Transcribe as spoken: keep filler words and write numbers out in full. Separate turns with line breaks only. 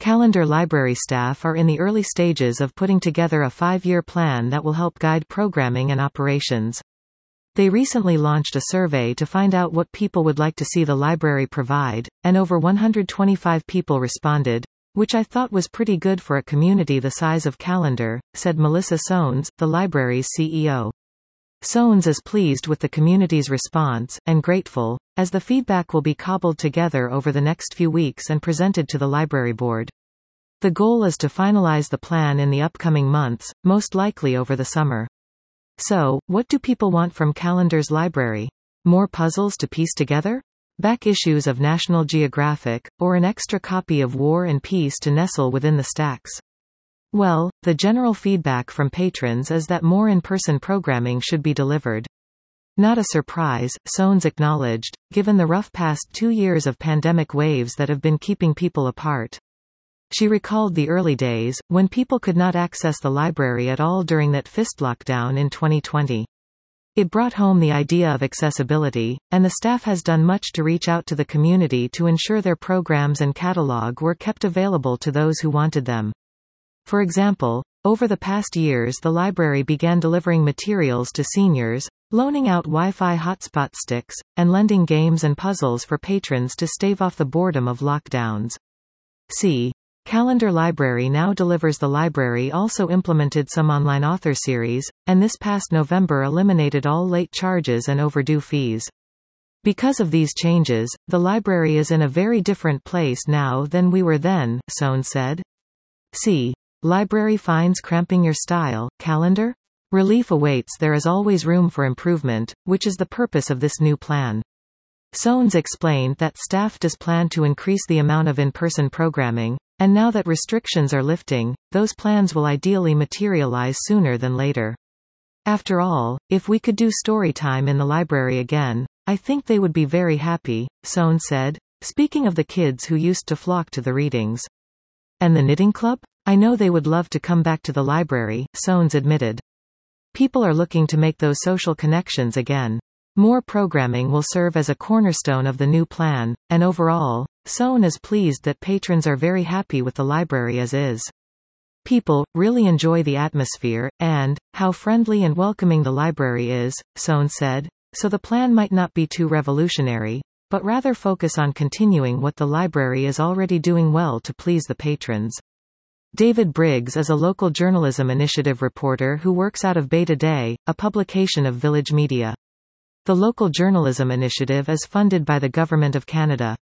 Callendar library staff are in the early stages of putting together a five-year plan that will help guide programming and operations. They recently launched a survey to find out what people would like to see the library provide, and over one hundred twenty-five people responded, which I thought was pretty good for a community the size of Callendar, said Melissa Soanes, the library's C E O. Soanes is pleased with the community's response, and grateful, as the feedback will be cobbled together over the next few weeks and presented to the library board. The goal is to finalize the plan in the upcoming months, most likely over the summer. So, what do people want from Callendar's library? More puzzles to piece together? Back issues of National Geographic, or an extra copy of War and Peace to nestle within the stacks? Well, the general feedback from patrons is that more in-person programming should be delivered. Not a surprise, Soanes acknowledged, given the rough past two years of pandemic waves that have been keeping people apart. She recalled the early days, when people could not access the library at all during that fist lockdown in twenty twenty. It brought home the idea of accessibility, and the staff has done much to reach out to the community to ensure their programs and catalog were kept available to those who wanted them. For example, over the past years the library began delivering materials to seniors, loaning out Wi-Fi hotspot sticks, and lending games and puzzles for patrons to stave off the boredom of lockdowns. See. Callendar Library now delivers. The library also implemented some online author series, and this past November eliminated all late charges and overdue fees. Because of these changes, the library is in a very different place now than we were then, Soanes said. See. Library fines cramping your style, Callendar? Relief awaits. There is always room for improvement, which is the purpose of this new plan. Soanes explained that staff does plan to increase the amount of in-person programming, and now that restrictions are lifting, those plans will ideally materialize sooner than later. After all, if we could do story time in the library again, I think they would be very happy, Soanes said, speaking of the kids who used to flock to the readings. And the knitting club? I know they would love to come back to the library, Soanes admitted. People are looking to make those social connections again. More programming will serve as a cornerstone of the new plan, and overall, Soanes is pleased that patrons are very happy with the library as is. People really enjoy the atmosphere, and how friendly and welcoming the library is, Soanes said, so the plan might not be too revolutionary, but rather focus on continuing what the library is already doing well to please the patrons. David Briggs is a local journalism initiative reporter who works out of Beta Day, a publication of Village Media. The local journalism initiative is funded by the Government of Canada.